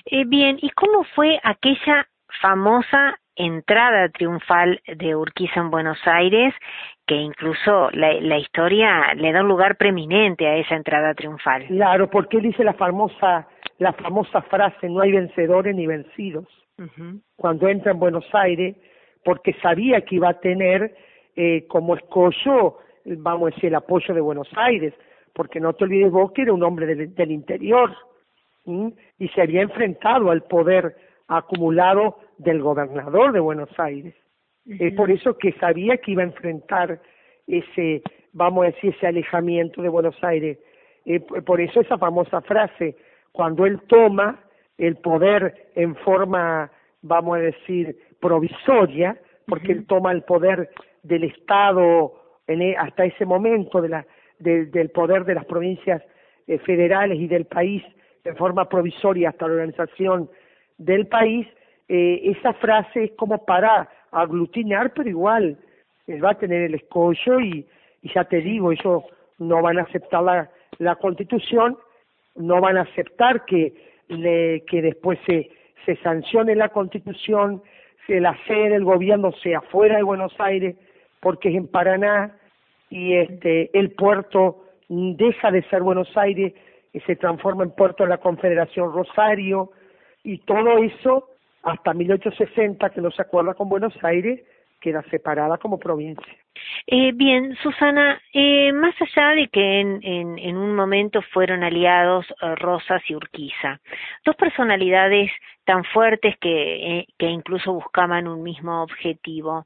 Bien, ¿y cómo fue aquella famosa entrada triunfal de Urquiza en Buenos Aires, que incluso la historia le da un lugar preeminente a esa entrada triunfal? Claro, porque él dice la famosa frase, no hay vencedores ni vencidos, cuando entra en Buenos Aires, porque sabía que iba a tener como escollo, vamos a decir, el apoyo de Buenos Aires, porque no te olvides vos que era un hombre del interior, y se había enfrentado al poder acumulado del gobernador de Buenos Aires. Es por eso que sabía que iba a enfrentar ese, vamos a decir, ese alejamiento de Buenos Aires. Por eso esa famosa frase, cuando él toma el poder en forma, vamos a decir, provisoria, porque él toma el poder del Estado hasta ese momento, del poder de las provincias federales y del país en forma provisoria hasta la organización del país, esa frase es como para aglutinar, pero igual él va a tener el escollo y ya te digo, ellos no van a aceptar la Constitución, no van a aceptar que después se sancione la Constitución, que la sede del gobierno sea fuera de Buenos Aires, porque es en Paraná, y el puerto deja de ser Buenos Aires y se transforma en puerto de la Confederación Rosario, y todo eso hasta 1860, que no se acuerda con Buenos Aires, queda separada como provincia. Bien, Susana, más allá de que en un momento fueron aliados Rosas y Urquiza, dos personalidades tan fuertes que incluso buscaban un mismo objetivo.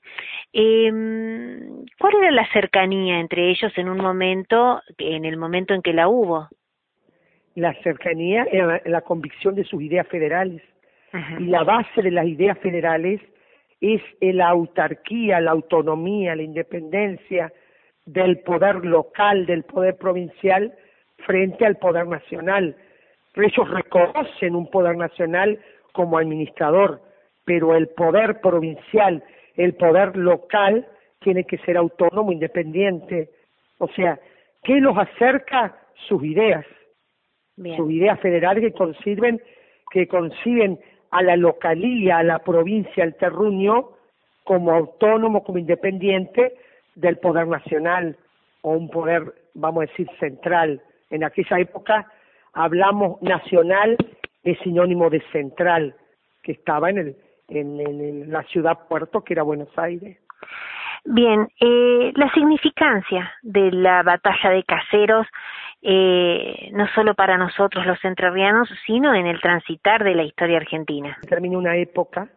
¿Cuál era la cercanía entre ellos en el momento en que la hubo? La cercanía era la convicción de sus ideas federales. Ajá. Y la base de las ideas federales es la autarquía, la autonomía, la independencia del poder local, del poder provincial frente al poder nacional. Ellos reconocen un poder nacional como administrador, pero el poder provincial, el poder local, tiene que ser autónomo, independiente. O sea, ¿qué los acerca? Sus ideas. Bien. Sus ideas federales que conciben a la localía, a la provincia, al terruño, como autónomo, como independiente del poder nacional, o un poder, vamos a decir, central. En aquella época hablamos nacional, es sinónimo de central, que estaba en la ciudad puerto, que era Buenos Aires. Bien, la significancia de la batalla de Caseros, no solo para nosotros los entrerrianos, sino en el transitar de la historia argentina. Termina una época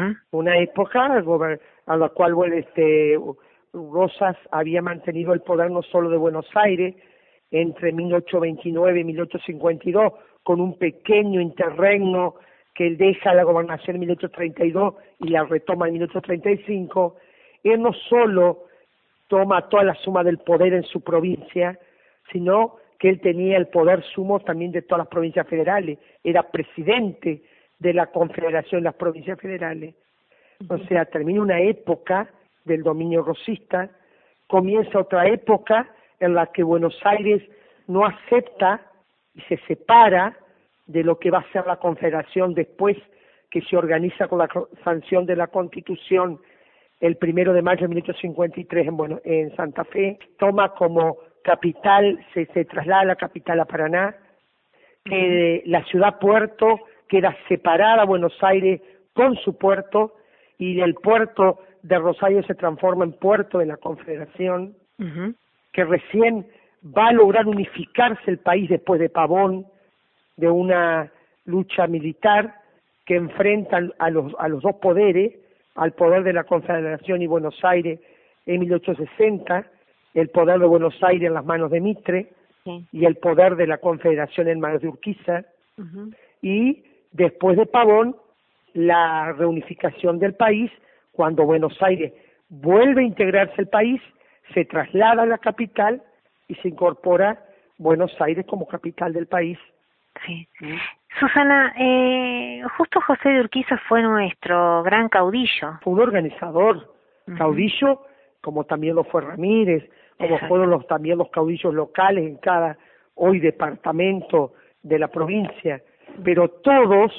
a la cual Rosas había mantenido el poder no solo de Buenos Aires entre 1829 y 1852, con un pequeño interregno que él deja la gobernación en 1832 y la retoma en 1835. Él no solo toma toda la suma del poder en su provincia, sino que él tenía el poder sumo también de todas las provincias federales, era presidente de la Confederación de las Provincias Federales. O sea, termina una época del dominio rosista, comienza otra época en la que Buenos Aires no acepta y se separa de lo que va a ser la Confederación después, que se organiza con la sanción de la Constitución el 1 de mayo de 1853 en Santa Fe, toma como capital, se traslada la capital a Paraná, que la ciudad puerto queda separada Buenos Aires con su puerto, y el puerto de Rosario se transforma en puerto de la Confederación, que recién va a lograr unificarse el país después de Pavón, de una lucha militar que enfrentan a los dos poderes, al poder de la Confederación y Buenos Aires en 1860, el poder de Buenos Aires en las manos de Mitre, y el poder de la Confederación en manos de Urquiza, y después de Pavón, la reunificación del país, cuando Buenos Aires vuelve a integrarse el país, se traslada a la capital y se incorpora Buenos Aires como capital del país. Sí. Susana, justo José de Urquiza fue nuestro gran caudillo. Fue un organizador, caudillo, como también lo fue Ramírez, como fueron también los caudillos locales en cada hoy departamento de la provincia, pero todos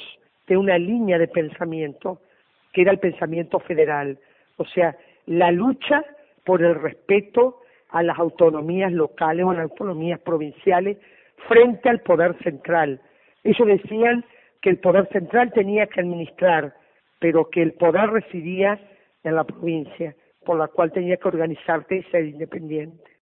de una línea de pensamiento que era el pensamiento federal, o sea, la lucha por el respeto a las autonomías locales o a las autonomías provinciales frente al poder central. Ellos decían que el poder central tenía que administrar, pero que el poder residía en la provincia, por la cual tenía que organizarte y ser independiente.